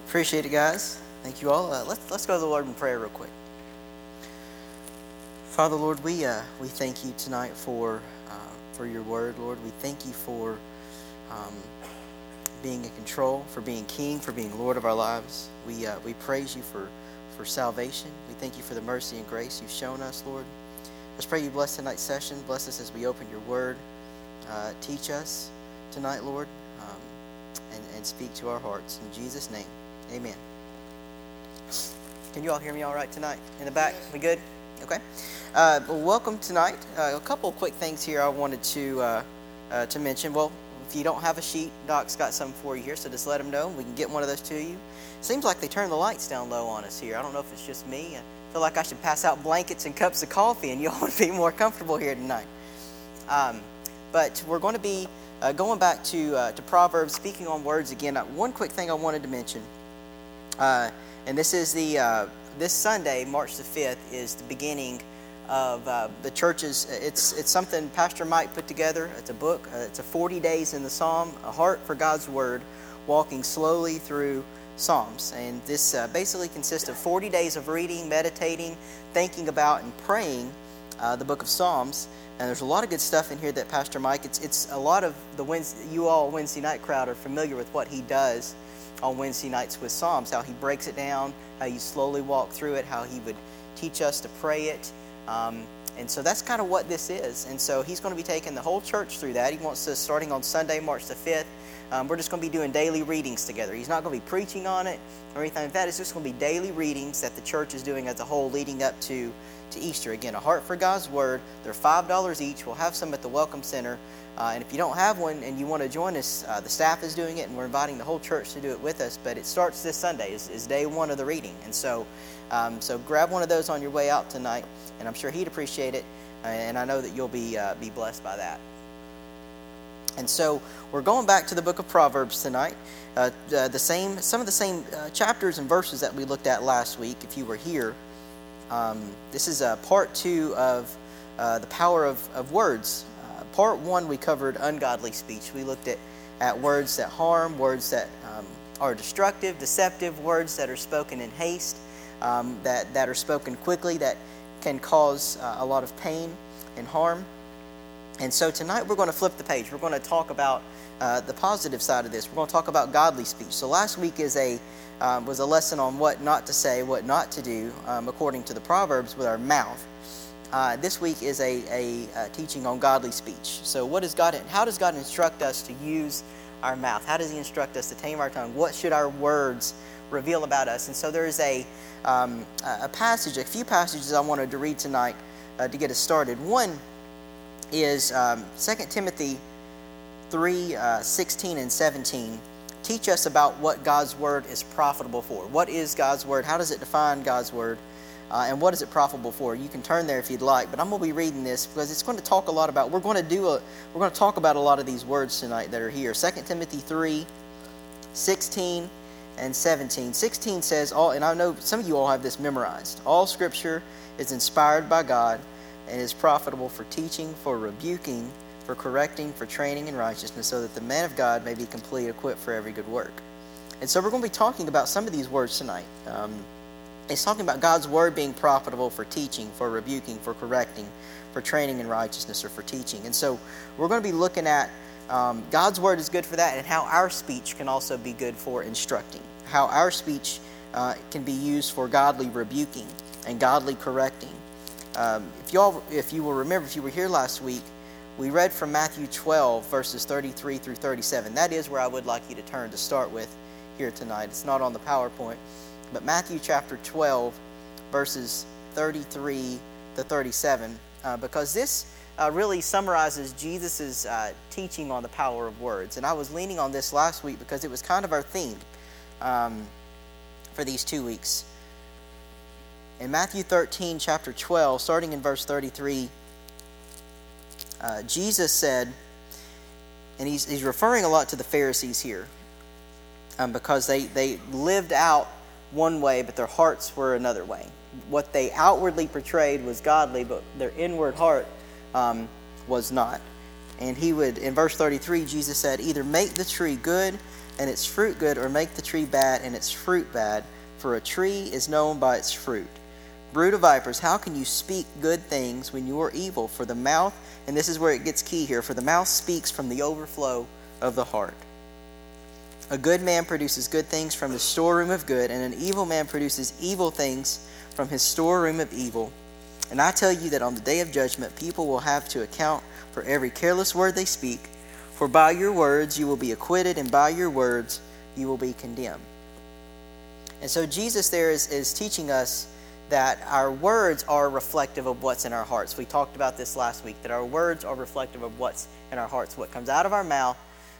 Appreciate it, guys. Thank you all. Let's go to the Lord in prayer real quick. Father, Lord, we thank you tonight for your word, Lord. We thank you for being in control, for being King, for being Lord of our lives. We praise you for salvation. We thank you for the mercy and grace you've shown us, Lord. Let's pray you bless tonight's session. Bless us as we open your word. Teach us tonight, Lord, and speak to our hearts. In Jesus' name, amen. Can you all hear me all right tonight? In the back? We good? Okay. Well, welcome tonight. A couple of quick things here I wanted to mention. Well, if you don't have a sheet, Doc's got some for you here, so just let him know. We can get one of those to you. Seems like they turn the lights down low on us here. I don't know if it's just me. I feel like I should pass out blankets and cups of coffee, and y'all would be more comfortable here tonight. But we're going to be going back to Proverbs, speaking on words again. One quick thing I wanted to mention, and this is this Sunday, March the 5th, is the beginning of the church's. It's something Pastor Mike put together. It's a book. It's a 40 Days in the Psalm, A Heart for God's Word, walking slowly through Psalms. And this basically consists of 40 days of reading, meditating, thinking about, and praying the book of Psalms. And there's a lot of good stuff in here that Pastor Mike, it's a lot of the Wednesday night crowd are familiar with what he does on Wednesday nights with Psalms, how he breaks it down, how you slowly walk through it, how he would teach us to pray it. And so that's kind of what this is. And so he's going to be taking the whole church through that. He wants us, starting on Sunday, March the 5th, we're just going to be doing daily readings together. He's not going to be preaching on it or anything like that. It's just going to be daily readings that the church is doing as a whole leading up to Easter. Again, A Heart for God's Word. They're $5 each. We'll have some at the Welcome Center. And if you don't have one and you want to join us, the staff is doing it, and we're inviting the whole church to do it with us. But it starts this Sunday, is day one of the reading. And so grab one of those on your way out tonight, and I'm sure he'd appreciate it. And I know that you'll be blessed by that. And so we're going back to the book of Proverbs tonight. Some of the same chapters and verses that we looked at last week, if you were here. This is part 2 of the power of words. Part 1, we covered ungodly speech. We looked at words that harm, words that are destructive, deceptive, words that are spoken in haste, that are spoken quickly, that can cause a lot of pain and harm. And so tonight we're going to flip the page. We're going to talk about the positive side of this. We're going to talk about godly speech. So last week was a lesson on what not to say, what not to do, according to the Proverbs with our mouth. This week is a teaching on godly speech. So how does God instruct us to use our mouth? How does He instruct us to tame our tongue? What should our words reveal about us? And so there is a few passages I wanted to read tonight to get us started. One is 2 Timothy 3:16 and 17. Teach us about what God's Word is profitable for. What is God's Word? How does it define God's Word? And what is it profitable for? You can turn there if you'd like, but I'm going to be reading this because it's going to talk a lot about. We're going to talk about a lot of these words tonight that are here. 2 Timothy 3:16 and 17. 16 says, and I know some of you all have this memorized. All Scripture is inspired by God and is profitable for teaching, for rebuking, for correcting, for training in righteousness, so that the man of God may be complete, equipped for every good work. And so we're going to be talking about some of these words tonight. It's talking about God's Word being profitable for teaching, for rebuking, for correcting, for training in righteousness, or for teaching. And so we're going to be looking at God's Word is good for that, and how our speech can also be good for instructing. How our speech can be used for godly rebuking and godly correcting. If you will remember, if you were here last week, we read from Matthew 12, verses 33 through 37. That is where I would like you to turn to start with here tonight. It's not on the PowerPoint. But Matthew chapter 12, verses 33 to 37, because this really summarizes Jesus' teaching on the power of words. And I was leaning on this last week because it was kind of our theme for these 2 weeks. In Matthew 13, chapter 12, starting in verse 33, Jesus said, and he's referring a lot to the Pharisees here, because they lived out one way, but their hearts were another way. What they outwardly portrayed was godly, but their inward heart was not. And in verse 33, Jesus said, either make the tree good and its fruit good, or make the tree bad and its fruit bad? For a tree is known by its fruit. Brood of vipers, how can you speak good things when you are evil? For the mouth, and this is where it gets key here, for the mouth speaks from the overflow of the heart. A good man produces good things from his storeroom of good, and an evil man produces evil things from his storeroom of evil. And I tell you that on the day of judgment, people will have to account for every careless word they speak. For by your words you will be acquitted, and by your words you will be condemned. And so Jesus there is teaching us that our words are reflective of what's in our hearts. We talked about this last week, that our words are reflective of what's in our hearts. What comes out of our mouth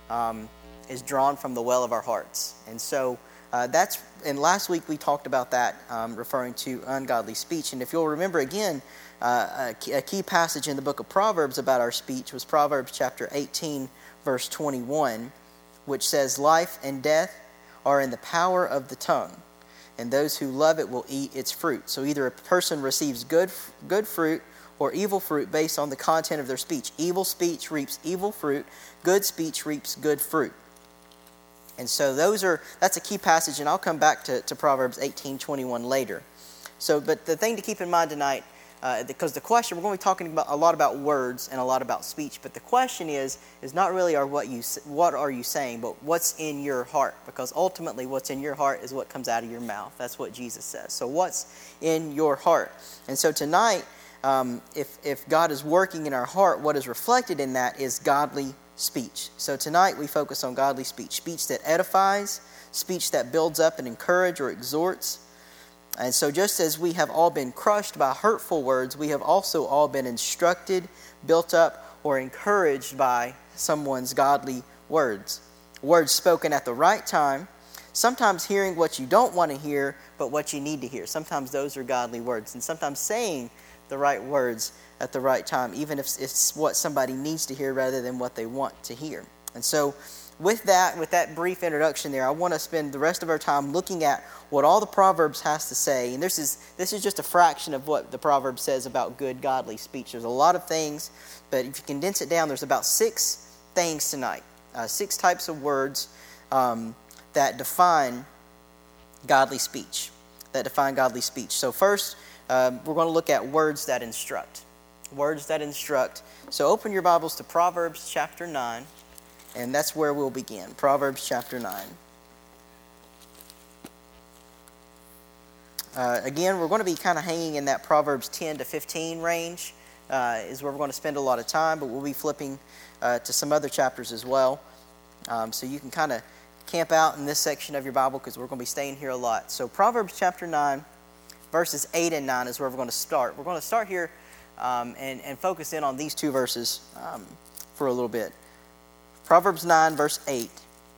is drawn from the well of our hearts. And so and last week we talked about that, referring to ungodly speech. And if you'll remember again, a key passage in the book of Proverbs about our speech was Proverbs chapter 18, verse 21, which says, life and death are in the power of the tongue, and those who love it will eat its fruit. So either a person receives good fruit or evil fruit based on the content of their speech. Evil speech reaps evil fruit. Good speech reaps good fruit. And so that's a key passage, and I'll come back to Proverbs 18:21 later. So, but the thing to keep in mind tonight, because the question, we're going to be talking a lot about words and a lot about speech, but the question is not really what are you saying, but what's in your heart, because ultimately what's in your heart is what comes out of your mouth. That's what Jesus says. So what's in your heart? And so tonight, if God is working in our heart, what is reflected in that is godly speech. So tonight we focus on godly speech, speech that edifies, speech that builds up and encourages or exhorts. And so just as we have all been crushed by hurtful words, we have also all been instructed, built up, or encouraged by someone's godly words. Words spoken at the right time, sometimes hearing what you don't want to hear, but what you need to hear. Sometimes those are godly words, and sometimes saying the right words at the right time, even if it's what somebody needs to hear rather than what they want to hear. And so with that brief introduction there, I want to spend the rest of our time looking at what all the Proverbs has to say. And this is just a fraction of what the Proverbs says about good, godly speech. There's a lot of things, but if you condense it down, there's about 6 things tonight. 6 types of words that define godly speech. So first, we're going to look at words that instruct. Words that instruct. So open your Bibles to Proverbs chapter 9. And that's where we'll begin. Proverbs chapter 9. Again, we're going to be kind of hanging in that Proverbs 10 to 15 range, is where we're going to spend a lot of time, but we'll be flipping to some other chapters as well. So you can kind of camp out in this section of your Bible because we're going to be staying here a lot. So Proverbs chapter 9, verses 8 and 9 is where we're going to start. We're going to start here and focus in on these 2 verses for a little bit. Proverbs 9, verse 8.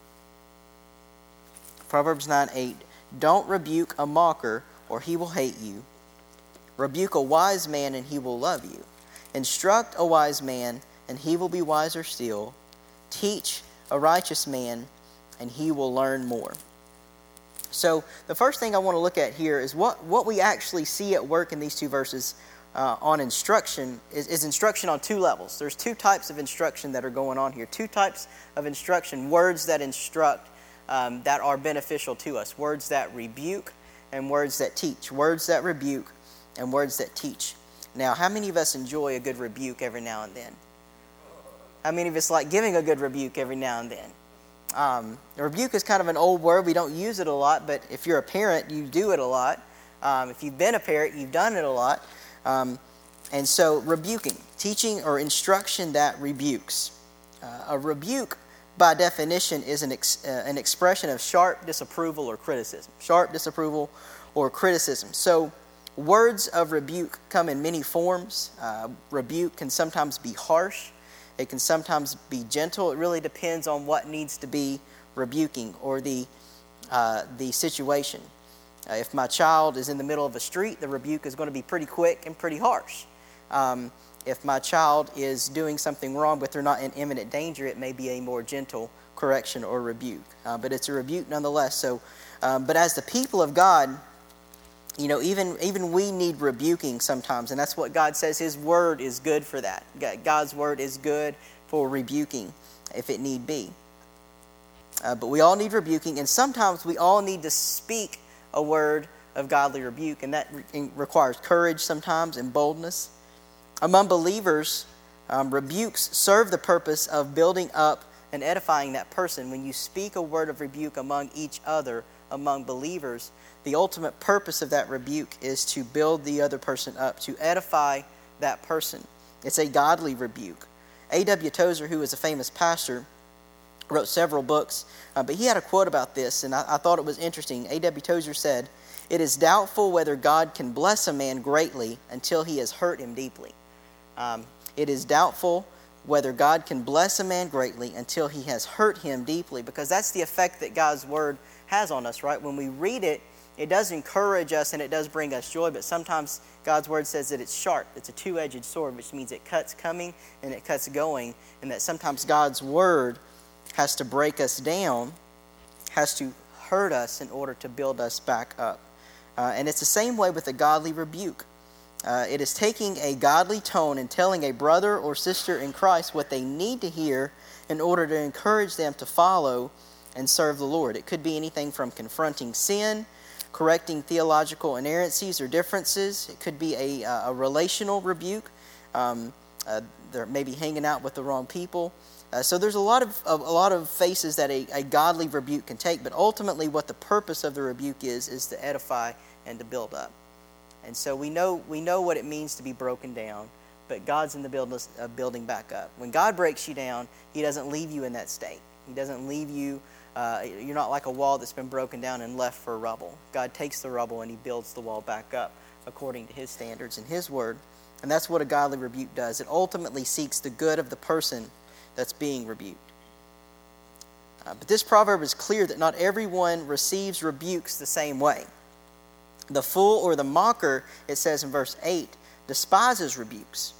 Proverbs 9:8. Don't rebuke a mocker, or he will hate you. Rebuke a wise man, and he will love you. Instruct a wise man, and he will be wiser still. Teach a righteous man, and he will learn more. So the first thing I want to look at here is what we actually see at work in these 2 verses on instruction is instruction on 2 levels. There's 2 types of instruction that are going on here. 2 types of instruction, words that instruct that are beneficial to us. Words that rebuke and words that teach. Words that rebuke and words that teach. Now, how many of us enjoy a good rebuke every now and then? How many of us like giving a good rebuke every now and then? A rebuke is kind of an old word. We don't use it a lot, but if you're a parent, you do it a lot. If you've been a parent, you've done it a lot. And so rebuking, teaching or instruction that rebukes. A rebuke, by definition, is an expression of sharp disapproval or criticism. Sharp disapproval or criticism. So words of rebuke come in many forms. Rebuke can sometimes be harsh. It can sometimes be gentle. It really depends on what needs to be rebuking or the situation. If my child is in the middle of a street, the rebuke is going to be pretty quick and pretty harsh. If my child is doing something wrong but they're not in imminent danger, it may be a more gentle correction or rebuke. But it's a rebuke nonetheless. So, but as the people of God, you know, even we need rebuking sometimes, and that's what God says. His word is good for that. God's word is good for rebuking if it need be. But we all need rebuking, and sometimes we all need to speak a word of godly rebuke, and that requires courage sometimes and boldness. Among believers, rebukes serve the purpose of building up and edifying that person. When you speak a word of rebuke among each other, among believers, the ultimate purpose of that rebuke is to build the other person up, to edify that person. It's a godly rebuke. A.W. Tozer, who is a famous pastor, wrote several books, but he had a quote about this, and I thought it was interesting. A.W. Tozer said, "It is doubtful whether God can bless a man greatly until he has hurt him deeply." It is doubtful whether God can bless a man greatly until he has hurt him deeply, because that's the effect that God's word has on us, right? When we read it, it does encourage us and it does bring us joy, but sometimes God's word says that it's sharp. It's a two-edged sword, which means it cuts coming and it cuts going, and that sometimes God's word has to break us down, has to hurt us in order to build us back up. And it's the same way with a godly rebuke. It is taking a godly tone and telling a brother or sister in Christ what they need to hear in order to encourage them to follow and serve the Lord. It could be anything from confronting sin, correcting theological inerrancies or differences. It could be a relational rebuke. They're maybe hanging out with the wrong people. So there's a lot of faces that a godly rebuke can take, but ultimately what the purpose of the rebuke is to edify and to build up. And so we know what it means to be broken down, but God's in the business of building back up. When God breaks you down, He doesn't leave you in that state. He doesn't leave you, you're not like a wall that's been broken down and left for rubble. God takes the rubble and He builds the wall back up according to His standards and His word. And that's what a godly rebuke does. It ultimately seeks the good of the person that's being rebuked. But this proverb is clear that not everyone receives rebukes the same way. The fool or the mocker, it says in verse 8, despises rebukes.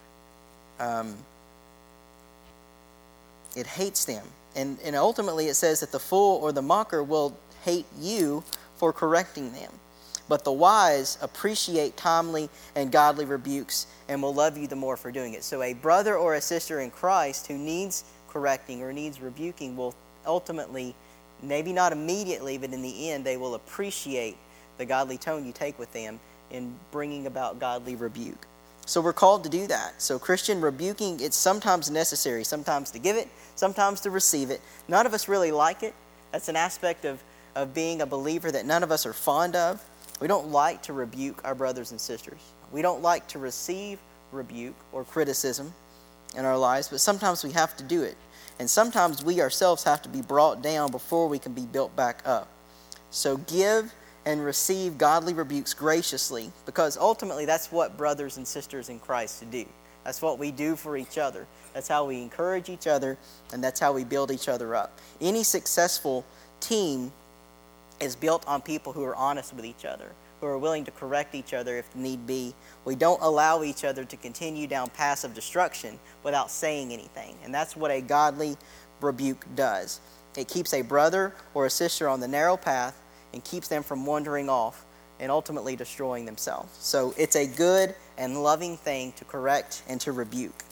It hates them. And ultimately it says that the fool or the mocker will hate you for correcting them. But the wise appreciate timely and godly rebukes and will love you the more for doing it. So a brother or a sister in Christ who needs correcting or needs rebuking will ultimately, maybe not immediately, but in the end, they will appreciate the godly tone you take with them in bringing about godly rebuke. So we're called to do that. So Christian rebuking, it's sometimes necessary, sometimes to give it, sometimes to receive it. None of us really like it. That's an aspect of being a believer that none of us are fond of. We don't like to rebuke our brothers and sisters. We don't like to receive rebuke or criticism in our lives, but sometimes we have to do it. And sometimes we ourselves have to be brought down before we can be built back up. So give and receive godly rebukes graciously, because ultimately that's what brothers and sisters in Christ do. That's what we do for each other. That's how we encourage each other, and that's how we build each other up. Any successful team is built on people who are honest with each other, who are willing to correct each other if need be. We don't allow each other to continue down paths of destruction without saying anything. And that's what a godly rebuke does. It keeps a brother or a sister on the narrow path and keeps them from wandering off and ultimately destroying themselves. So it's a good and loving thing to correct and to rebuke.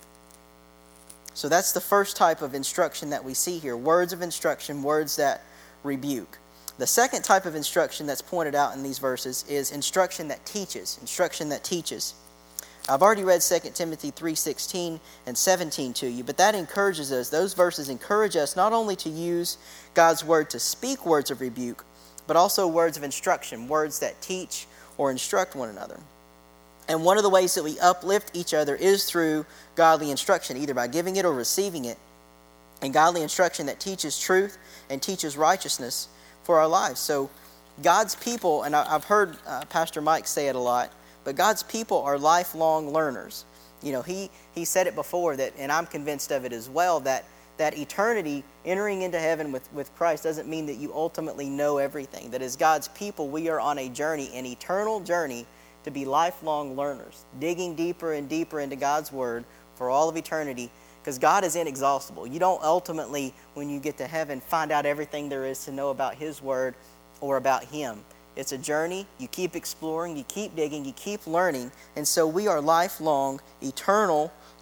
So that's the first type of instruction that we see here. Words of instruction, words that rebuke. The second type of instruction that's pointed out in these verses is instruction that teaches. Instruction that teaches. I've already read 2 Timothy 3:16 and 17 to you, but that encourages us, those verses encourage us not only to use God's word to speak words of rebuke, but also words of instruction, words that teach or instruct one another. And one of the ways that we uplift each other is through godly instruction, either by giving it or receiving it. And godly instruction that teaches truth and teaches righteousness for our lives. So God's people, and I've heard Pastor Mike say it a lot, but God's people are lifelong learners. You know, he said it before, that, and I'm convinced of it as well, that eternity, entering into heaven with Christ, doesn't mean that you ultimately know everything. That as God's people, we are on a journey, an eternal journey, to be lifelong learners, digging deeper and deeper into God's word for all of eternity, because God is inexhaustible. You don't ultimately, when you get to heaven, find out everything there is to know about His word or about Him. It's a journey. You keep exploring, you keep digging, you keep learning. And so we are lifelong, eternal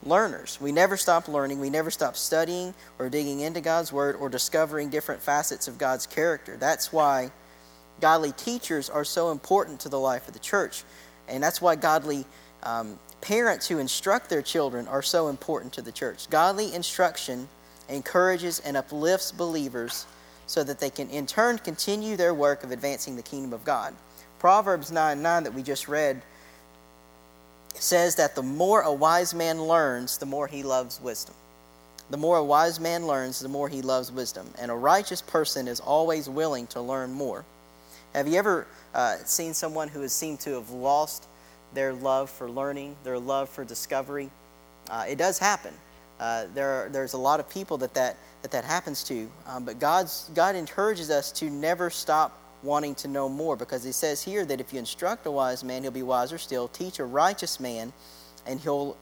learners. We never stop learning. We never stop studying or digging into God's Word or discovering different facets of God's character. That's why godly teachers are so important to the life of the church. And that's why godly parents who instruct their children are so important to the church. Godly instruction encourages and uplifts believers so that they can in turn continue their work of advancing the kingdom of God. Proverbs 9:9 that we just read says that the more a wise man learns, the more he loves wisdom. The more a wise man learns, the more he loves wisdom. And a righteous person is always willing to learn more. Have you ever seen someone who has seemed to have lost their love for learning, their love for discovery? It does happen. There's a lot of people that happens to. But God encourages us to never stop wanting to know more, because he says here that if you instruct a wise man, he'll be wiser still. Teach a righteous man, and he will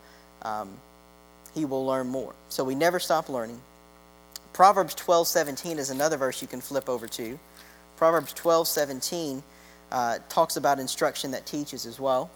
learn more. So we never stop learning. Proverbs 12:17 is another verse you can flip over to. Proverbs 12:17 talks about instruction that teaches as well.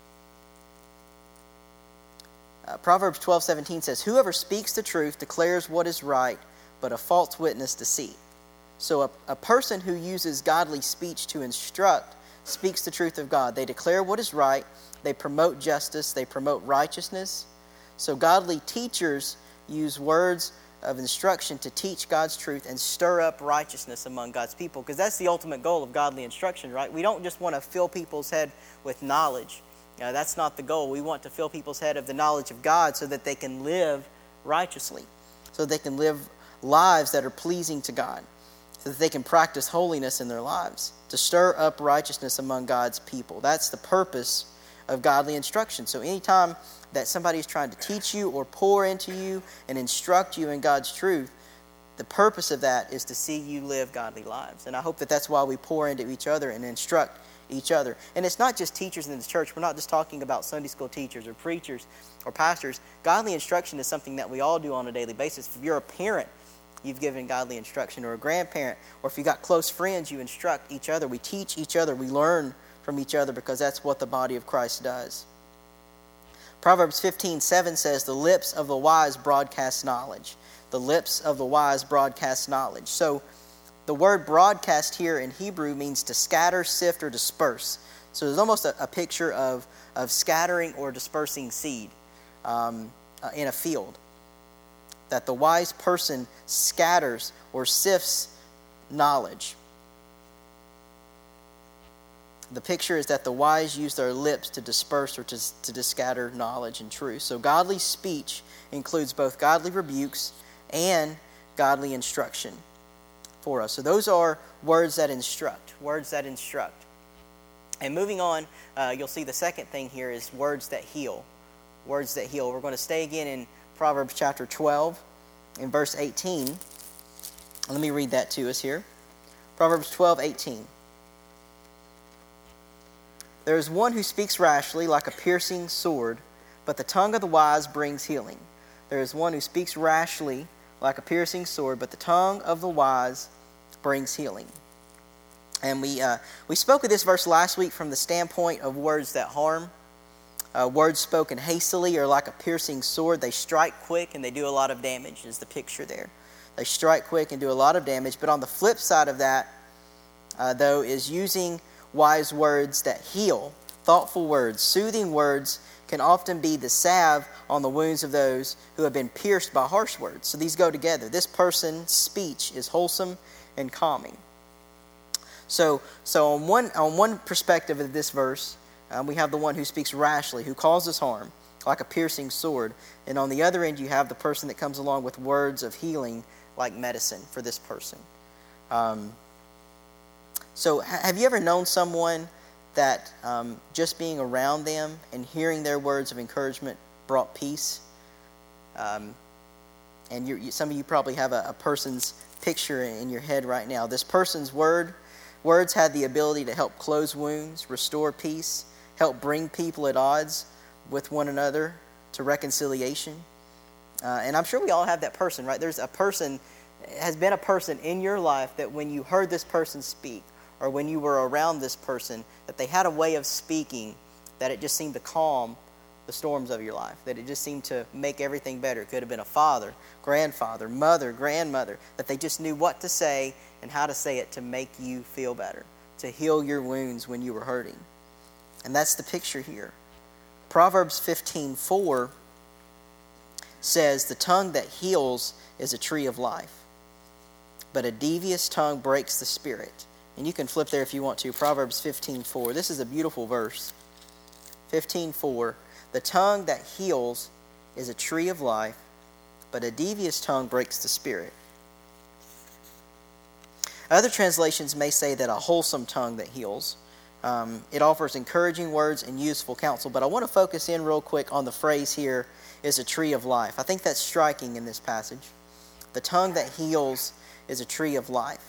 Proverbs 12:17 says, "Whoever speaks the truth declares what is right, but a false witness deceit." So a person who uses godly speech to instruct speaks the truth of God. They declare what is right. They promote justice. They promote righteousness. So godly teachers use words of instruction to teach God's truth and stir up righteousness among God's people, because that's the ultimate goal of godly instruction, right? We don't just want to fill people's head with knowledge. That's not the goal. We want to fill people's head of the knowledge of God so that they can live righteously, so they can live lives that are pleasing to God, so that they can practice holiness in their lives, to stir up righteousness among God's people. That's the purpose of godly instruction. So anytime that somebody is trying to teach you or pour into you and instruct you in God's truth, the purpose of that is to see you live godly lives. And I hope that that's why we pour into each other and instruct each other. And it's not just teachers in the church. We're not just talking about Sunday school teachers or preachers or pastors. Godly instruction is something that we all do on a daily basis. If you're a parent, you've given godly instruction, or a grandparent, or if you've got close friends, you instruct each other. We teach each other. We learn from each other, because that's what the body of Christ does. Proverbs 15:7 says, "The lips of the wise broadcast knowledge." The lips of the wise broadcast knowledge. So the word broadcast here in Hebrew means to scatter, sift, or disperse. So there's almost a picture of scattering or dispersing seed in a field. That the wise person scatters or sifts knowledge. The picture is that the wise use their lips to disperse or to scatter knowledge and truth. So godly speech includes both godly rebukes and godly instruction for us. So those are words that instruct. Words that instruct. And moving on, you'll see the second thing here is words that heal. Words that heal. We're going to stay again in Proverbs chapter 12 in verse 18. Let me read that to us here. Proverbs 12:18. "There is one who speaks rashly like a piercing sword, but the tongue of the wise brings healing." There is one who speaks rashly like a piercing sword, but the tongue of the wise brings healing. And we spoke of this verse last week from the standpoint of words that harm. Words spoken hastily are like a piercing sword. They strike quick and they do a lot of damage, is the picture there. They strike quick and do a lot of damage. But on the flip side of that, though, is using wise words that heal. Thoughtful words, soothing words can often be the salve on the wounds of those who have been pierced by harsh words. So these go together. This person's speech is wholesome and calming. So on one perspective of this verse, we have the one who speaks rashly, who causes harm, like a piercing sword. And on the other end, you have the person that comes along with words of healing, like medicine for this person. So have you ever known someone that just being around them and hearing their words of encouragement brought peace? And some of you probably have a person's picture in your head right now. This person's words had the ability to help close wounds, restore peace, help bring people at odds with one another to reconciliation. And I'm sure we all have that person, right? There's a person, has been a person in your life that when you heard this person speak, or when you were around this person, that they had a way of speaking that it just seemed to calm the storms of your life, that it just seemed to make everything better. It could have been a father, grandfather, mother, grandmother, that they just knew what to say and how to say it to make you feel better, to heal your wounds when you were hurting. And that's the picture here. Proverbs 15:4 says, "The tongue that heals is a tree of life, but a devious tongue breaks the spirit." And you can flip there if you want to. Proverbs 15:4. This is a beautiful verse. 15:4. "The tongue that heals is a tree of life, but a devious tongue breaks the spirit." Other translations may say that a wholesome tongue that heals. It offers encouraging words and useful counsel. But I want to focus in real quick on the phrase here, is a tree of life. I think that's striking in this passage. The tongue that heals is a tree of life.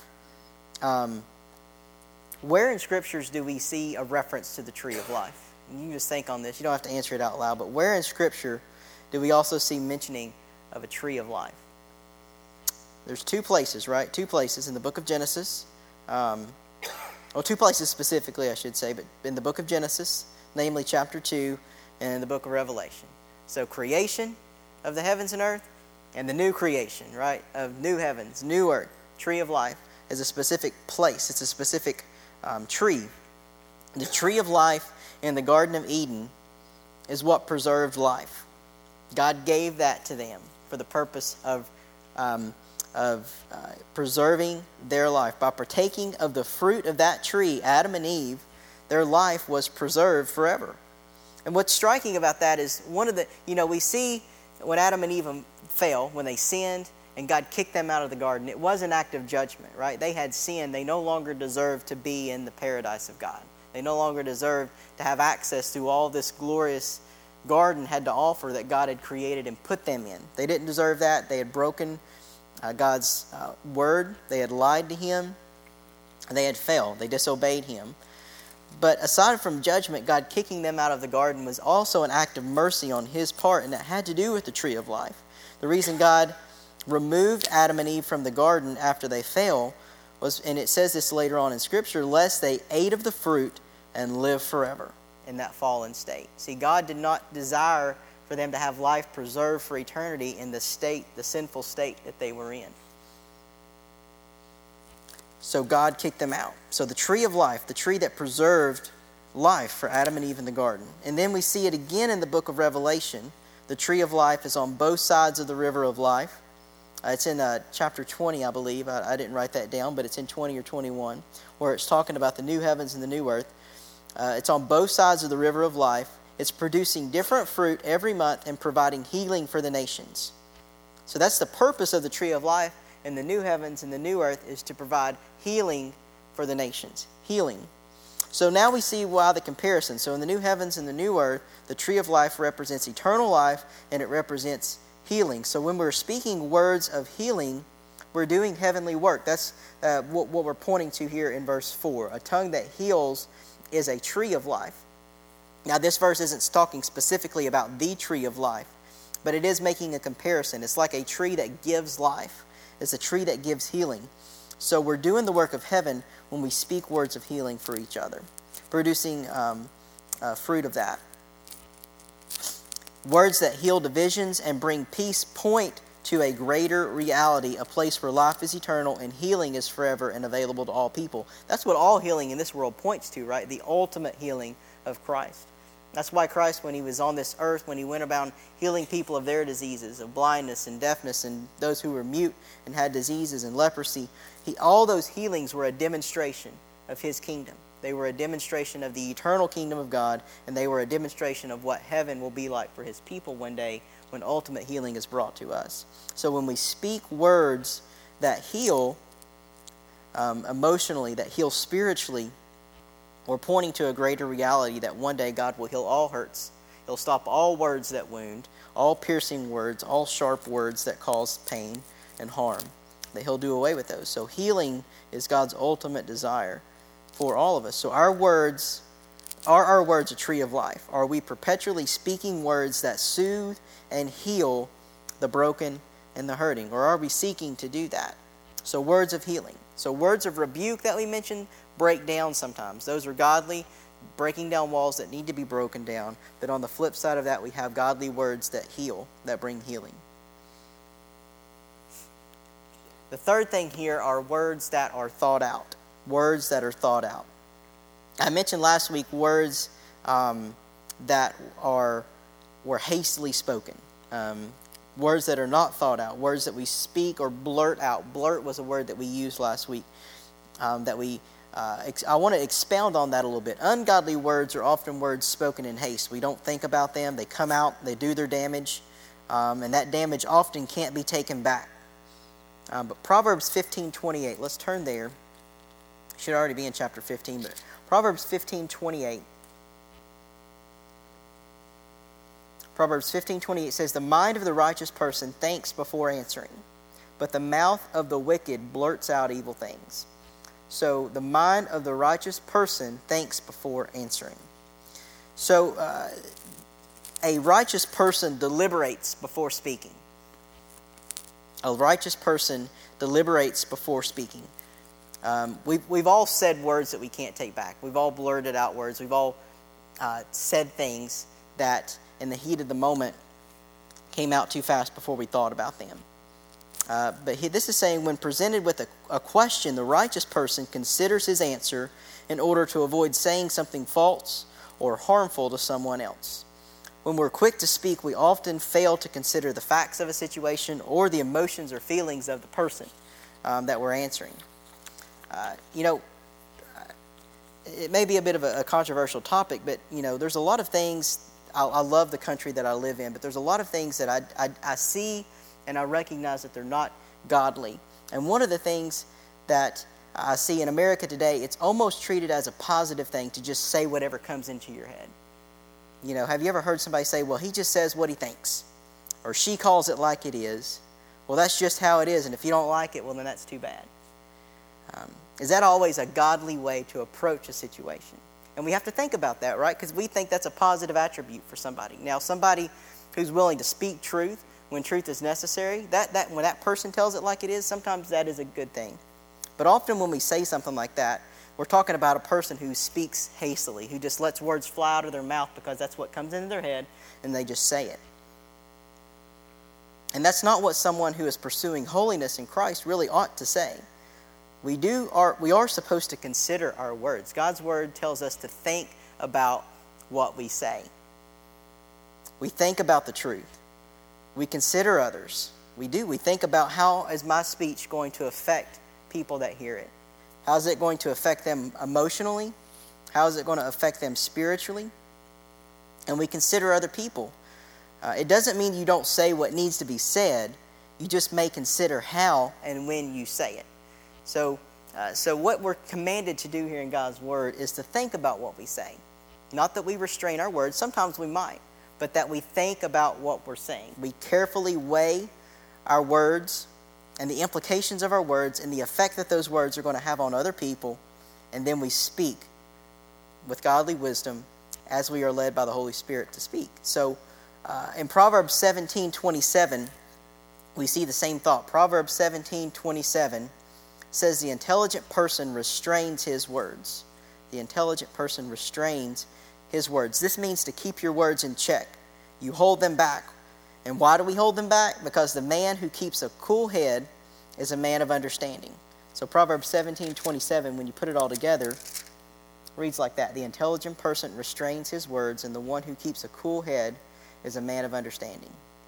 Where in Scriptures do we see a reference to the tree of life? And you can just think on this. You don't have to answer it out loud. But where in Scripture do we also see mentioning of a tree of life? There's two places, right? Two places in the book of Genesis. Well, two places specifically, I should say, but in the book of Genesis, namely chapter 2, and in the book of Revelation. So creation of the heavens and earth, and the new creation, right, of new heavens, new earth, tree of life, is a specific place. It's a specific tree. The tree of life in the Garden of Eden is what preserved life. God gave that to them for the purpose of preserving their life. By partaking of the fruit of that tree, Adam and Eve, their life was preserved forever. And what's striking about that is we see when Adam and Eve fell, when they sinned and God kicked them out of the garden, it was an act of judgment, right? They had sinned. They no longer deserved to be in the paradise of God. They no longer deserved to have access to all this glorious garden had to offer that God had created and put them in. They didn't deserve that. They had broken God's word. They had lied to Him. They had failed. They disobeyed Him. But aside from judgment, God kicking them out of the garden was also an act of mercy on His part, and it had to do with the tree of life. The reason God removed Adam and Eve from the garden after they fell was, and it says this later on in Scripture, lest they ate of the fruit and live forever in that fallen state. See, God did not desire for them to have life preserved for eternity in the sinful state that they were in. So God kicked them out. So the tree of life, the tree that preserved life for Adam and Eve in the garden. And then we see it again in the book of Revelation. The tree of life is on both sides of the river of life. It's in chapter 20, I believe. I didn't write that down, but it's in 20 or 21, where it's talking about the new heavens and the new earth. It's on both sides of the river of life. It's producing different fruit every month and providing healing for the nations. So that's the purpose of the tree of life in the new heavens and the new earth, is to provide healing for the nations. Healing. So now we see why the comparison. So in the new heavens and the new earth, the tree of life represents eternal life and it represents healing. So when we're speaking words of healing, we're doing heavenly work. That's what we're pointing to here in verse 4. A tongue that heals is a tree of life. Now this verse isn't talking specifically about the tree of life, but it is making a comparison. It's like a tree that gives life. It's a tree that gives healing. So we're doing the work of heaven when we speak words of healing for each other, producing fruit of that. Words that heal divisions and bring peace point to a greater reality, a place where life is eternal and healing is forever and available to all people. That's what all healing in this world points to, right? The ultimate healing of Christ. That's why Christ, when He was on this earth, when He went about healing people of their diseases, of blindness and deafness, and those who were mute and had diseases and leprosy, all those healings were a demonstration of His kingdom. They were a demonstration of the eternal kingdom of God, and they were a demonstration of what heaven will be like for His people one day when ultimate healing is brought to us. So when we speak words that heal emotionally, that heal spiritually, we're pointing to a greater reality that one day God will heal all hurts. He'll stop all words that wound, all piercing words, all sharp words that cause pain and harm. That He'll do away with those. So healing is God's ultimate desire for all of us. So our words, are our words a tree of life? Are we perpetually speaking words that soothe and heal the broken and the hurting? Or are we seeking to do that? So words of healing. So words of rebuke that we mentioned break down sometimes. Those are godly. breaking down walls that need to be broken down. But on the flip side of that, we have godly words that heal, that bring healing. The third thing here are words that are thought out. Words that are thought out. I mentioned last week words that were hastily spoken. Words that are not thought out. Words that we speak or blurt out. Blurt was a word that we used last week. I want to expound on that a little bit. Ungodly words are often words spoken in haste. We don't think about them. They come out. They do their damage. And that damage often can't be taken back. But Proverbs 15:28. Let's turn there. Should already be in chapter 15, but Proverbs 15:28. Proverbs 15:28 says, "The mind of the righteous person thinks before answering, but the mouth of the wicked blurts out evil things." So the mind of the righteous person thinks before answering. So a righteous person deliberates before speaking. A righteous person deliberates before speaking. We've all said words that we can't take back. We've all blurted out words. We've all said things that in the heat of the moment came out too fast before we thought about them. But this is saying when presented with a question, the righteous person considers his answer in order to avoid saying something false or harmful to someone else. When we're quick to speak, we often fail to consider the facts of a situation or the emotions or feelings of the person that we're answering. It may be a bit of a controversial topic, but there's a lot of things. I love the country that I live in, but there's a lot of things that I see and I recognize that they're not godly. And one of the things that I see in America today, it's almost treated as a positive thing to just say whatever comes into your head. Have you ever heard somebody say, well, he just says what he thinks, or she calls it like it is. Well, that's just how it is, and if you don't like it, well, then that's too bad. Is that always a godly way to approach a situation? And we have to think about that, right? Because we think that's a positive attribute for somebody. Now, somebody who's willing to speak truth when truth is necessary, that when that person tells it like it is, sometimes that is a good thing. But often when we say something like that, we're talking about a person who speaks hastily, who just lets words fly out of their mouth because that's what comes into their head, and they just say it. And that's not what someone who is pursuing holiness in Christ really ought to say. We are supposed to consider our words. God's word tells us to think about what we say. We think about the truth. We consider others. We think about how is my speech going to affect people that hear it. How is it going to affect them emotionally? How is it going to affect them spiritually? And we consider other people. It doesn't mean you don't say what needs to be said. You just may consider how and when you say it. So what we're commanded to do here in God's Word is to think about what we say. Not that we restrain our words. Sometimes we might. But that we think about what we're saying. We carefully weigh our words and the implications of our words and the effect that those words are going to have on other people. And then we speak with godly wisdom as we are led by the Holy Spirit to speak. So in Proverbs 17:27, we see the same thought. Proverbs 17:27 says the intelligent person restrains his words. The intelligent person restrains his words. This means to keep your words in check. You hold them back. And why do we hold them back? Because the man who keeps a cool head is a man of understanding. So Proverbs 17:27, when you put it all together, reads like that. The intelligent person restrains his words, and the one who keeps a cool head is a man of understanding.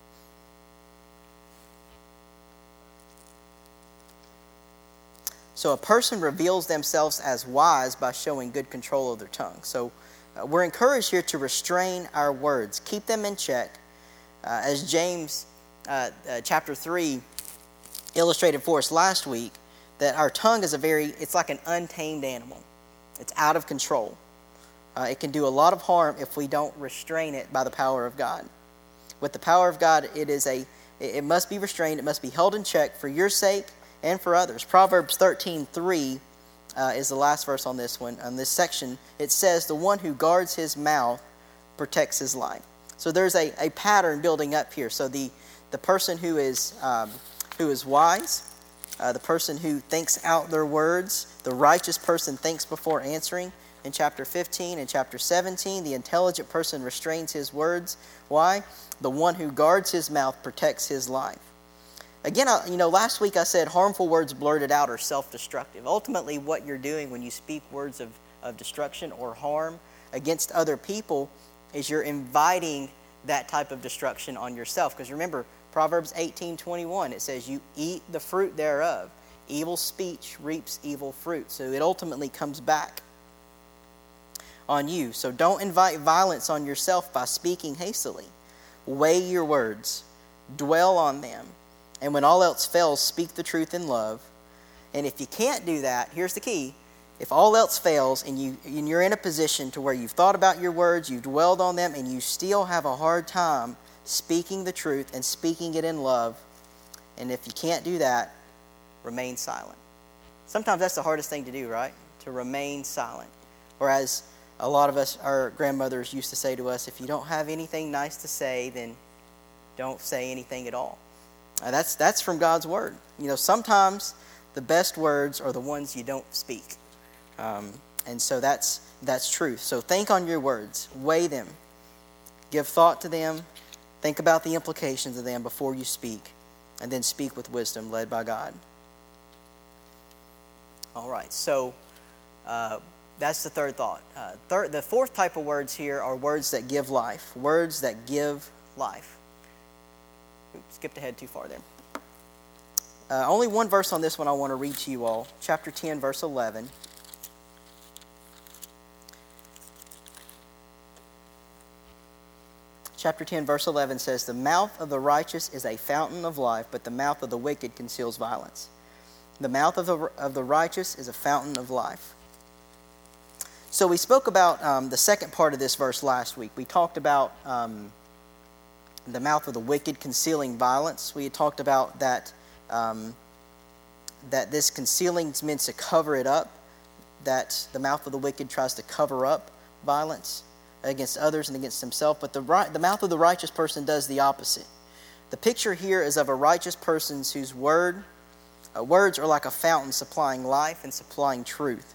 So a person reveals themselves as wise by showing good control of their tongue. So we're encouraged here to restrain our words. Keep them in check. As James chapter 3 illustrated for us last week, that our tongue is it's like an untamed animal. It's out of control. It can do a lot of harm if we don't restrain it by the power of God. With the power of God, it must be restrained. It must be held in check for your sake and for others. Proverbs 13:3 is the last verse on this one. On this section, it says, "The one who guards his mouth protects his life." So there's a pattern building up here. So the person who is wise, the person who thinks out their words, the righteous person thinks before answering, in chapter 15 and chapter 17. The intelligent person restrains his words. Why? The one who guards his mouth protects his life. Again, last week I said harmful words blurted out are self-destructive. Ultimately, what you're doing when you speak words of destruction or harm against other people is you're inviting that type of destruction on yourself. Because remember, Proverbs 18:21, it says, you eat the fruit thereof. Evil speech reaps evil fruit. So it ultimately comes back on you. So don't invite violence on yourself by speaking hastily. Weigh your words. Dwell on them. And when all else fails, speak the truth in love. And if you can't do that, here's the key. If all else fails and you're in a position to where you've thought about your words, you've dwelled on them, and you still have a hard time speaking the truth and speaking it in love, and if you can't do that, remain silent. Sometimes that's the hardest thing to do, right? To remain silent. Or as a lot of us, our grandmothers used to say to us, if you don't have anything nice to say, then don't say anything at all. That's from God's Word. Sometimes the best words are the ones you don't speak. And so that's truth. So think on your words. Weigh them. Give thought to them. Think about the implications of them before you speak. And then speak with wisdom led by God. All right, so that's the third thought. The fourth type of words here are words that give life. Words that give life. Oops, skipped ahead too far there. Only one verse on this one I want to read to you all. Chapter 10, verse 11. Chapter 10, verse 11 says, the mouth of the righteous is a fountain of life, but the mouth of the wicked conceals violence. The mouth of the righteous is a fountain of life. So we spoke about the second part of this verse last week. We talked about the mouth of the wicked concealing violence. We had talked about that this concealing is meant to cover it up, that the mouth of the wicked tries to cover up violence against others and against himself, but the mouth of the righteous person does the opposite. The picture here is of a righteous person whose words are like a fountain supplying life and supplying truth.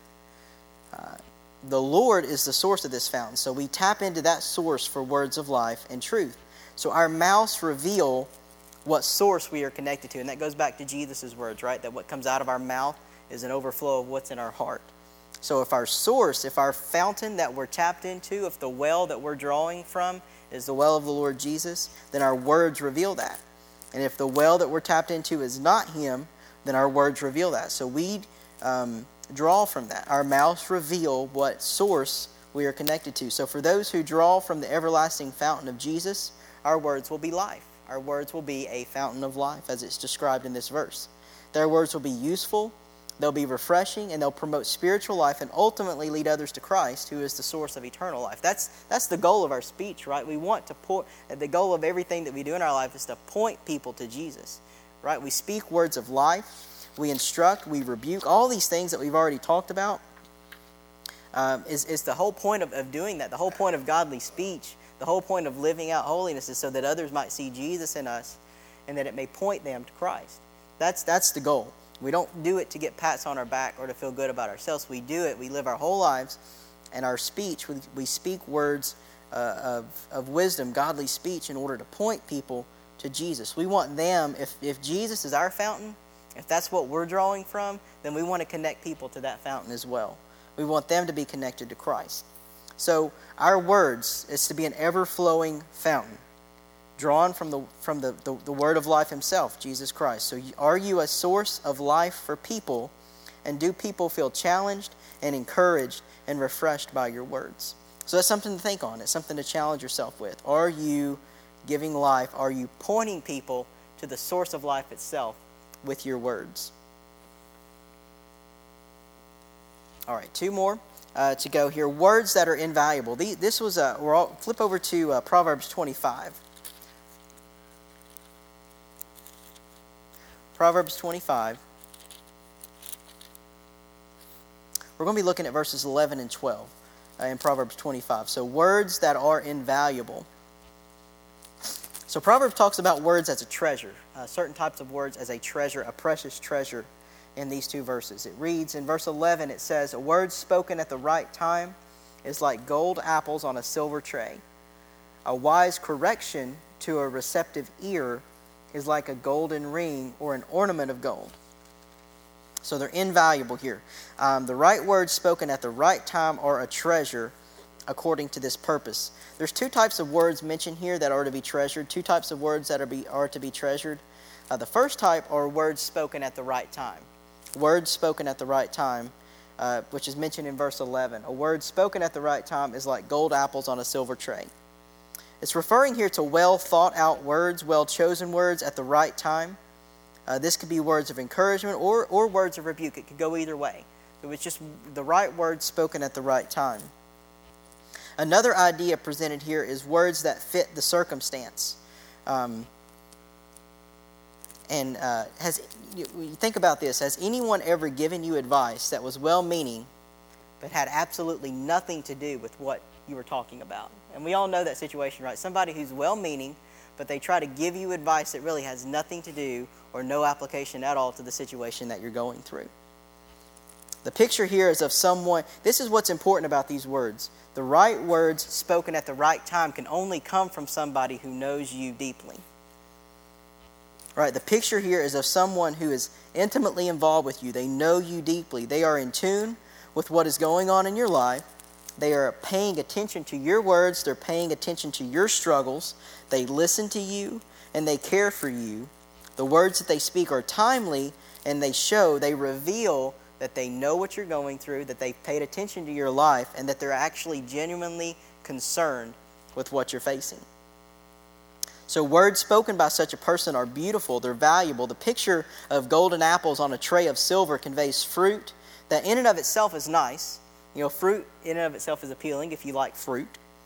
The Lord is the source of this fountain, so we tap into that source for words of life and truth. So our mouths reveal what source we are connected to, and that goes back to Jesus' words, right? That what comes out of our mouth is an overflow of what's in our heart. So if our source, if our fountain that we're tapped into, if the well that we're drawing from is the well of the Lord Jesus, then our words reveal that. And if the well that we're tapped into is not Him, then our words reveal that. So we draw from that. Our mouths reveal what source we are connected to. So for those who draw from the everlasting fountain of Jesus, our words will be life. Our words will be a fountain of life, as it's described in this verse. Their words will be useful, they'll be refreshing, and they'll promote spiritual life and ultimately lead others to Christ, who is the source of eternal life. That's the goal of our speech, right? We want to the goal of everything that we do in our life is to point people to Jesus, right? We speak words of life, we instruct, we rebuke, all these things that we've already talked about. Is the whole point of doing that. The whole point of godly speech, the whole point of living out holiness is so that others might see Jesus in us and that it may point them to Christ. That's the goal. We don't do it to get pats on our back or to feel good about ourselves. We do it, we live our whole lives, and our speech, we speak words of wisdom, godly speech, in order to point people to Jesus. We want them, if Jesus is our fountain, if that's what we're drawing from, then we want to connect people to that fountain as well. We want them to be connected to Christ. So our words is to be an ever-flowing fountain, drawn from the word of life Himself, Jesus Christ. So are you a source of life for people, and do people feel challenged and encouraged and refreshed by your words? So that's something to think on. It's something to challenge yourself with. Are you giving life? Are you pointing people to the source of life itself with your words? All right, two more to go here. Words that are invaluable. This was flip over to Proverbs 25. Proverbs 25. We're going to be looking at verses 11 and 12 in Proverbs 25. So words that are invaluable. So Proverbs talks about words as a treasure, certain types of words as a treasure, a precious treasure in these two verses. It reads in verse 11, it says, "A word spoken at the right time is like gold apples on a silver tray. A wise correction to a receptive ear is like a golden ring or an ornament of gold." So they're invaluable here. The right words spoken at the right time are a treasure according to this purpose. There's two types of words mentioned here that are to be treasured, two types of words that are to be treasured. The first type are words spoken at the right time. Words spoken at the right time, which is mentioned in verse 11. A word spoken at the right time is like gold apples on a silver tray. It's referring here to well thought out words, well chosen words at the right time. This could be words of encouragement or words of rebuke. It could go either way. It was just the right words spoken at the right time. Another idea presented here is words that fit the circumstance. Think about this. Has anyone ever given you advice that was well-meaning but had absolutely nothing to do with what you were talking about? And we all know that situation, right? Somebody who's well-meaning, but they try to give you advice that really has nothing to do or no application at all to the situation that you're going through. The picture here is of someone. This is what's important about these words. The right words spoken at the right time can only come from somebody who knows you deeply. Right? The picture here is of someone who is intimately involved with you. They know you deeply. They are in tune with what is going on in your life. They are paying attention to your words. They're paying attention to your struggles. They listen to you and they care for you. The words that they speak are timely, and they reveal that they know what you're going through, that they've paid attention to your life, and that they're actually genuinely concerned with what you're facing. So words spoken by such a person are beautiful, they're valuable. The picture of golden apples on a tray of silver conveys fruit that in and of itself is nice. You know, fruit in and of itself is appealing if you like fruit.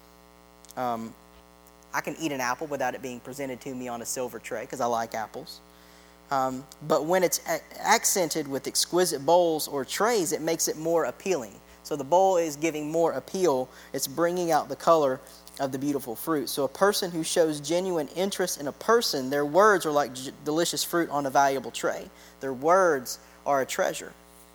I can eat an apple without it being presented to me on a silver tray because I like apples. But when it's accented with exquisite bowls or trays, it makes it more appealing. So the bowl is giving more appeal. It's bringing out the color of the beautiful fruit. So a person who shows genuine interest in a person, their words are like delicious fruit on a valuable tray. Their words are a treasure.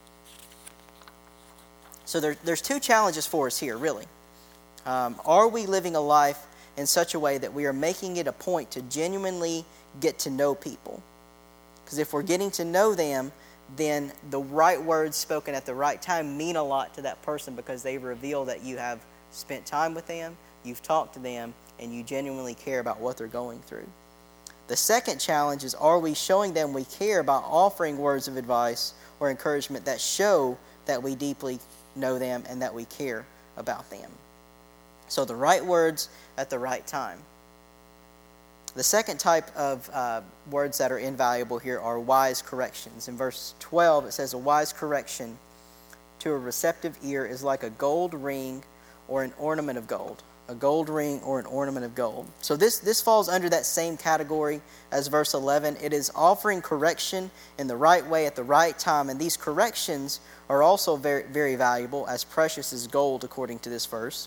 So there's two challenges for us here, really. Are we living a life in such a way that we are making it a point to genuinely get to know people? Because if we're getting to know them, then the right words spoken at the right time mean a lot to that person because they reveal that you have spent time with them, you've talked to them, and you genuinely care about what they're going through. The second challenge is, are we showing them we care about offering words of advice or encouragement that show that we deeply know them and that we care about them? So the right words at the right time. The second type of words that are invaluable here are wise corrections. In verse 12, it says, "A wise correction to a receptive ear is like a gold ring or an ornament of gold." A gold ring or an ornament of gold. So this falls under that same category as verse 11. It is offering correction in the right way at the right time. And these corrections are also very, very valuable, as precious as gold, according to this verse.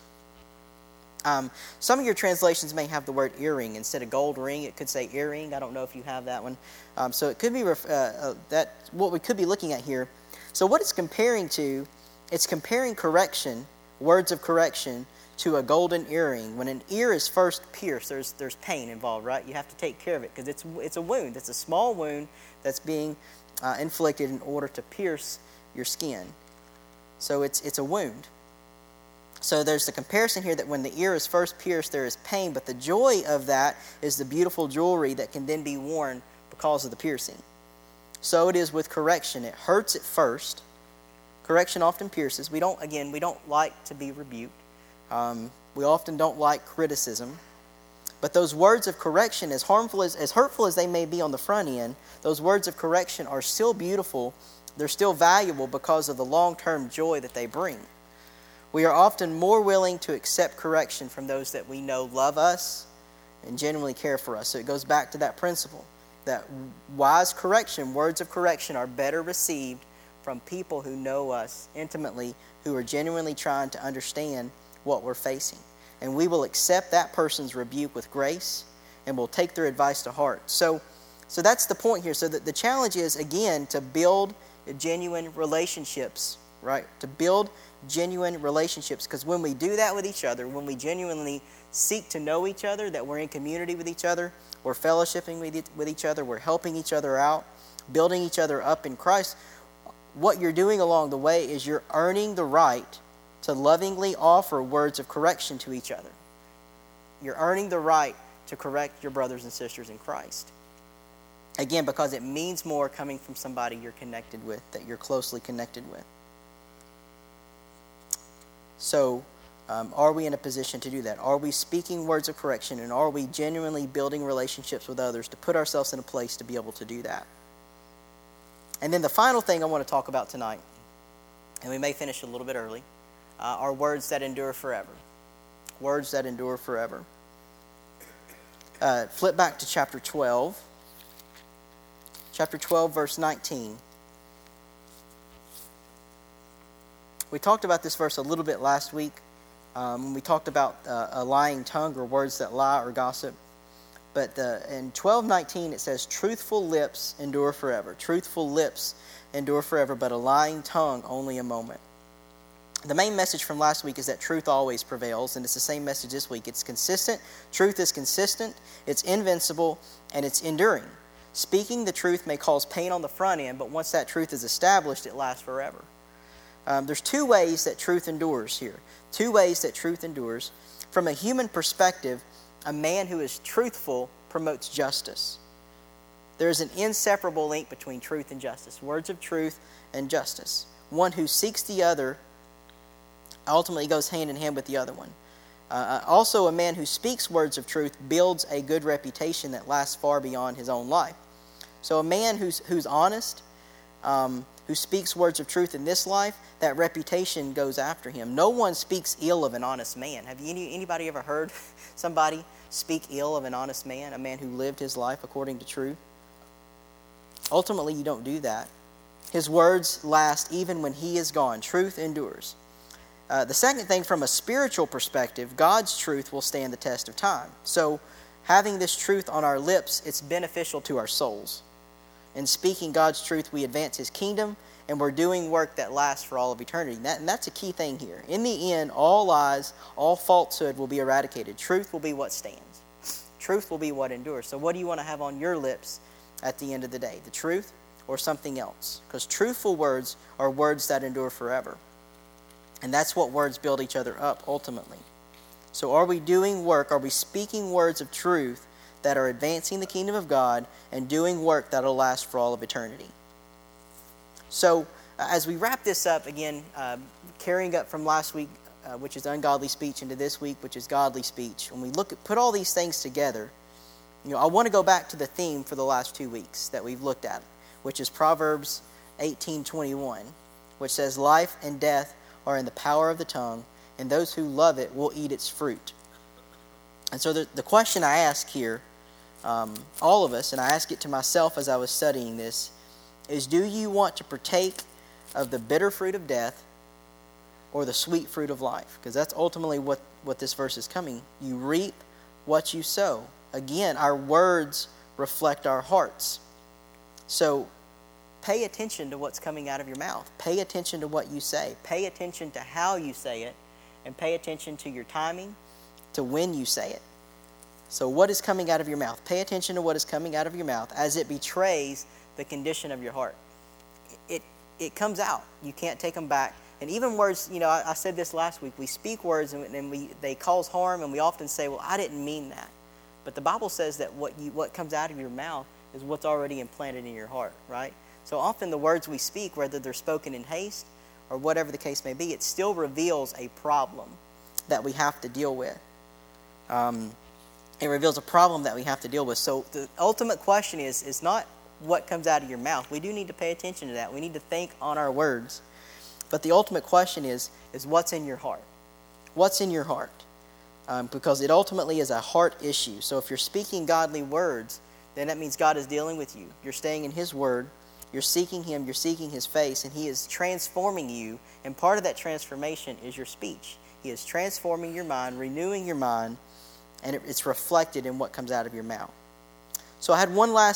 Some of your translations may have the word earring instead of gold ring. It could say earring. I don't know if you have that one. So it could be that what we could be looking at here. So what it's comparing to, it's comparing correction, words of correction, to a golden earring. When an ear is first pierced, there's pain involved, right? You have to take care of it because it's a wound. It's a small wound that's being inflicted in order to pierce your skin. So it's a wound. So there's the comparison here that when the ear is first pierced, there is pain, but the joy of that is the beautiful jewelry that can then be worn because of the piercing. So it is with correction. It hurts at first. Correction often pierces. We don't like to be rebuked. We often don't like criticism. But those words of correction, as hurtful as they may be on the front end, those words of correction are still beautiful. They're still valuable because of the long-term joy that they bring. We are often more willing to accept correction from those that we know love us and genuinely care for us. So it goes back to that principle that wise correction, words of correction, are better received from people who know us intimately, who are genuinely trying to understand what we're facing. And we will accept that person's rebuke with grace and will take their advice to heart. So that's the point here. So that the challenge is, again, to build genuine relationships, right? To build genuine relationships, because when we do that with each other, when we genuinely seek to know each other, that we're in community with each other, we're fellowshipping with each other, we're helping each other out, building each other up in Christ, what you're doing along the way is you're earning the right to lovingly offer words of correction to each other. You're earning the right to correct your brothers and sisters in Christ. Again, because it means more coming from somebody you're connected with, that you're closely connected with. So, are we in a position to do that? Are we speaking words of correction, and are we genuinely building relationships with others to put ourselves in a place to be able to do that? And then the final thing I want to talk about tonight, and we may finish a little bit early, are words that endure forever. Words that endure forever. Flip back to chapter 12. Chapter 12, verse 19. We talked about this verse a little bit last week when we talked about a lying tongue, or words that lie or gossip. But in 12:19 it says, truthful lips endure forever. Truthful lips endure forever, but a lying tongue only a moment. The main message from last week is that truth always prevails, and it's the same message this week. It's consistent. Truth is consistent. It's invincible, and it's enduring. Speaking the truth may cause pain on the front end, but once that truth is established, it lasts forever. There's two ways that truth endures here. Two ways that truth endures. From a human perspective, a man who is truthful promotes justice. There is an inseparable link between truth and justice. Words of truth and justice. One who seeks the other ultimately goes hand in hand with the other one. Also, a man who speaks words of truth builds a good reputation that lasts far beyond his own life. So a man who's honest, who speaks words of truth in this life, that reputation goes after him. No one speaks ill of an honest man. Have anybody ever heard somebody speak ill of an honest man, a man who lived his life according to truth? Ultimately, you don't do that. His words last even when he is gone. Truth endures. The second thing, from a spiritual perspective, God's truth will stand the test of time. So, having this truth on our lips, it's beneficial to our souls. In speaking God's truth, we advance His kingdom, and we're doing work that lasts for all of eternity. And that's a key thing here. In the end, all lies, all falsehood will be eradicated. Truth will be what stands. Truth will be what endures. So what do you want to have on your lips at the end of the day? The truth or something else? Because truthful words are words that endure forever. And that's what words build each other up ultimately. So are we doing work? Are we speaking words of truth that are advancing the kingdom of God and doing work that will last for all of eternity? So as we wrap this up, again, carrying up from last week, which is ungodly speech, into this week, which is godly speech, when we put all these things together, I want to go back to the theme for the last 2 weeks that we've looked at, which is Proverbs 18:21, which says, life and death are in the power of the tongue, and those who love it will eat its fruit. And so the question I ask here, all of us, and I ask it to myself as I was studying this, is, do you want to partake of the bitter fruit of death or the sweet fruit of life? Because that's ultimately what this verse is coming. You reap what you sow. Again, our words reflect our hearts. So pay attention to what's coming out of your mouth. Pay attention to what you say. Pay attention to how you say it. And pay attention to your timing, to when you say it. So what is coming out of your mouth? Pay attention to what is coming out of your mouth, as it betrays the condition of your heart. It comes out. You can't take them back. And even words, I said this last week, we speak words and they cause harm, and we often say, well, I didn't mean that. But the Bible says that what comes out of your mouth is what's already implanted in your heart, right? So often the words we speak, whether they're spoken in haste or whatever the case may be, it still reveals a problem that we have to deal with. It reveals a problem that we have to deal with. So the ultimate question is not what comes out of your mouth. We do need to pay attention to that. We need to think on our words. But the ultimate question is what's in your heart? What's in your heart? Because it ultimately is a heart issue. So if you're speaking godly words, then that means God is dealing with you. You're staying in His Word. You're seeking Him. You're seeking His face. And He is transforming you. And part of that transformation is your speech. He is transforming your mind, renewing your mind, and it's reflected in what comes out of your mouth. So I had one last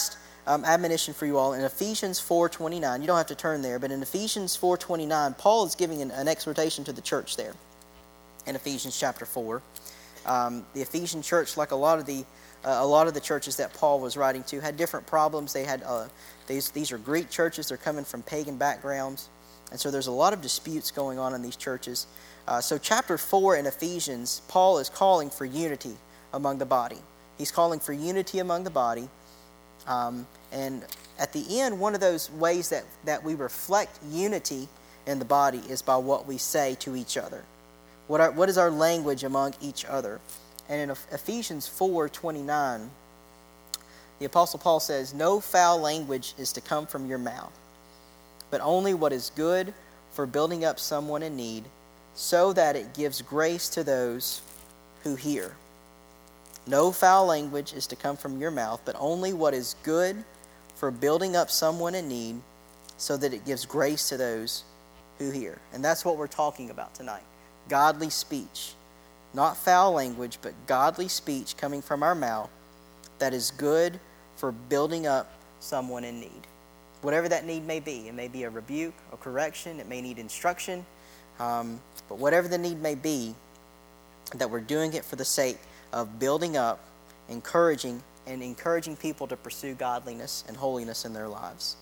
admonition for you all in Ephesians 4:29. You don't have to turn there, but in Ephesians 4:29, Paul is giving an exhortation to the church there in Ephesians chapter 4. The Ephesian church, like a lot of the churches that Paul was writing to, had different problems. They had these are Greek churches. They're coming from pagan backgrounds, and so there's a lot of disputes going on in these churches. So chapter 4 in Ephesians, Paul is calling for unity among the body. He's calling for unity among the body. And at the end, one of those ways that we reflect unity in the body is by what we say to each other. What is our language among each other? And in Ephesians 4:29, the Apostle Paul says, "No foul language is to come from your mouth, but only what is good for building up someone in need, so that it gives grace to those who hear." No foul language is to come from your mouth, but only what is good for building up someone in need, so that it gives grace to those who hear. And that's what we're talking about tonight. Godly speech. Not foul language, but godly speech coming from our mouth that is good for building up someone in need. Whatever that need may be. It may be a rebuke, a correction. It may need instruction. But whatever the need may be, that we're doing it for the sake of building up, encouraging people to pursue godliness and holiness in their lives.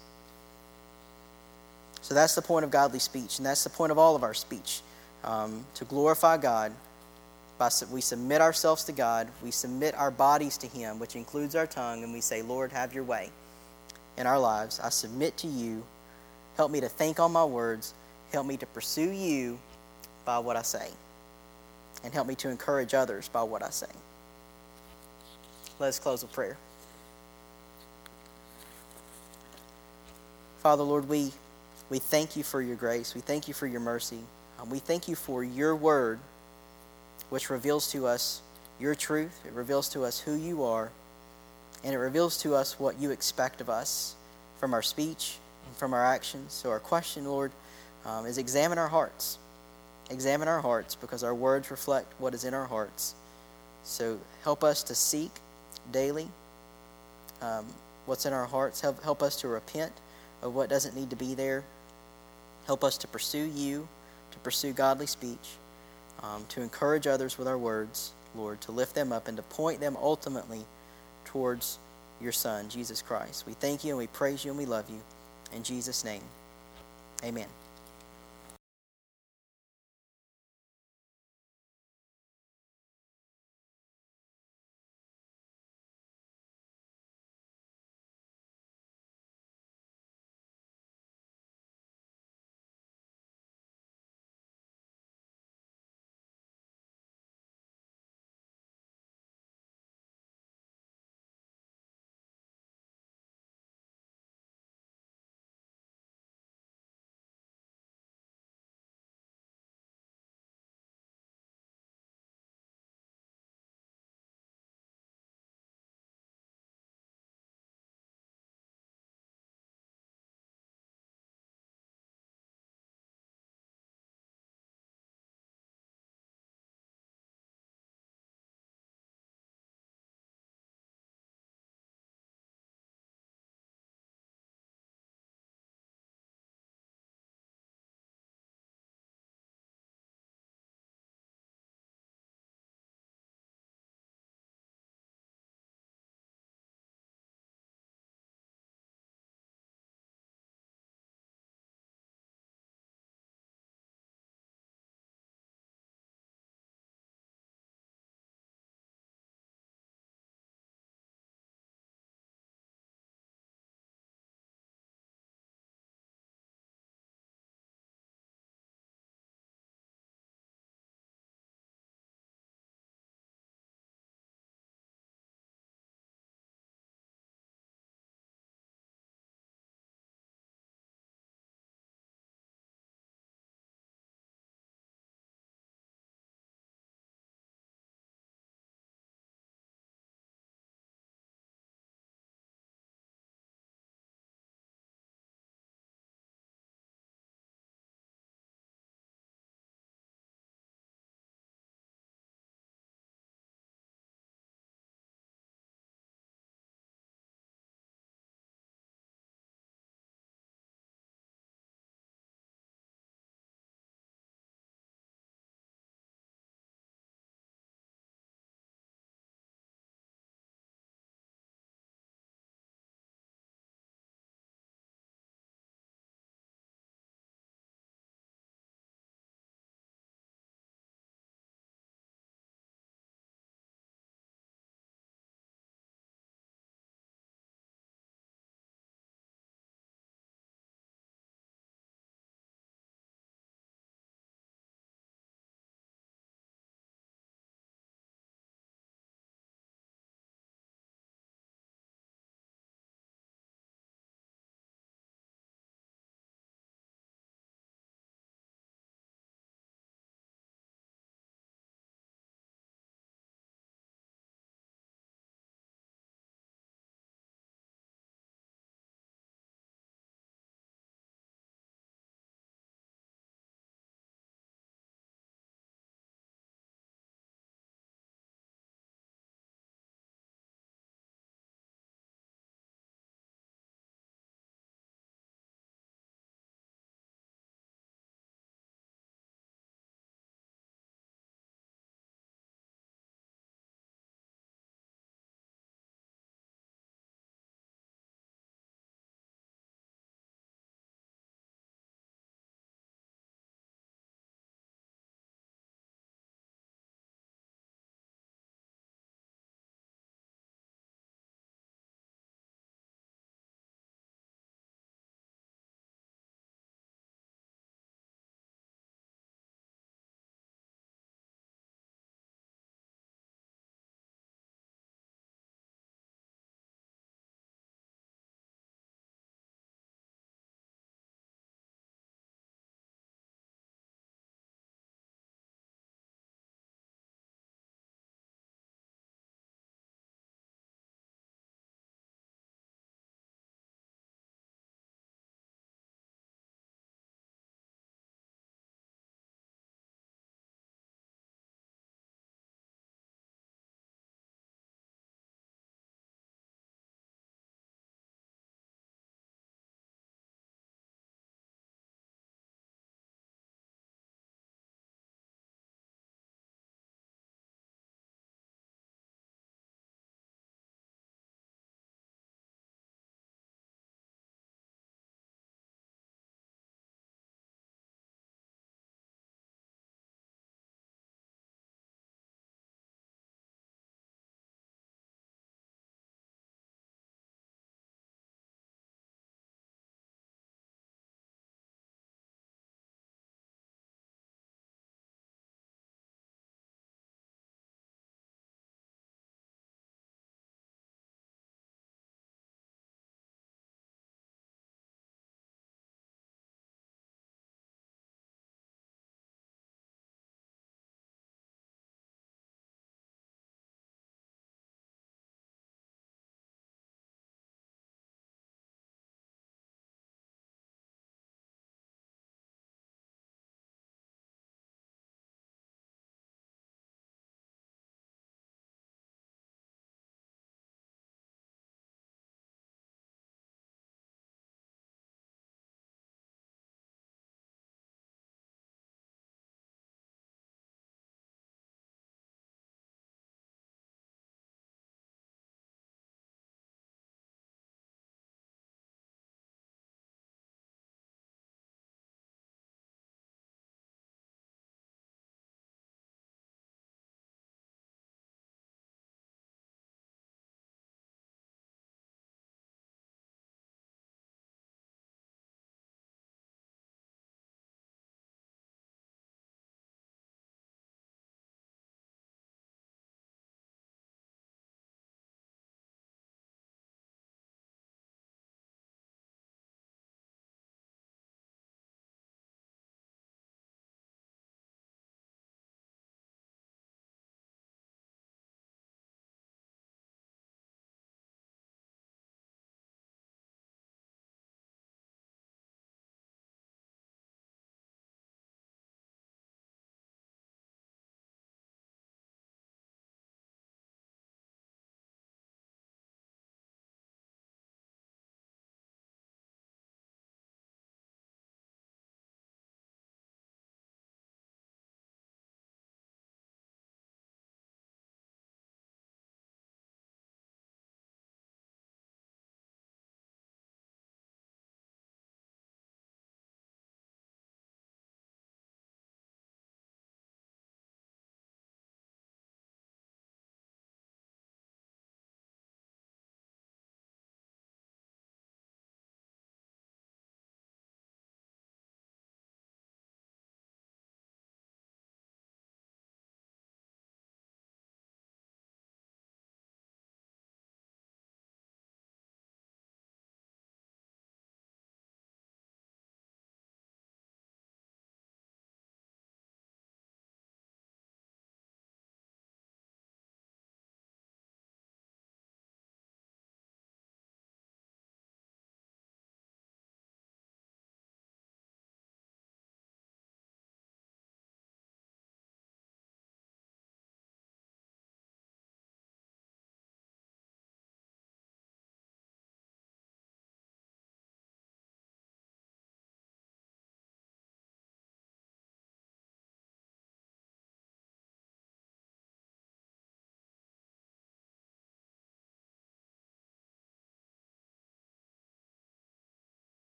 So that's the point of godly speech, and that's the point of all of our speech, to glorify God. We submit ourselves to God, we submit our bodies to Him, which includes our tongue, and we say, "Lord, have your way in our lives. I submit to you. Help me to think on my words. Help me to pursue you by what I say. And help me to encourage others by what I say." Let us close with prayer. Father, Lord, we thank you for your grace. We thank you for your mercy. We thank you for your word, which reveals to us your truth. It reveals to us who you are, and it reveals to us what you expect of us from our speech and from our actions. So our question, Lord, is examine our hearts. Examine our hearts, because our words reflect what is in our hearts. So help us to seek daily what's in our hearts. Help us to repent of what doesn't need to be there. Help us to pursue you, to pursue godly speech, to encourage others with our words, Lord, to lift them up and to point them ultimately towards your Son, Jesus Christ. We thank you and we praise you and we love you. In Jesus' name, amen.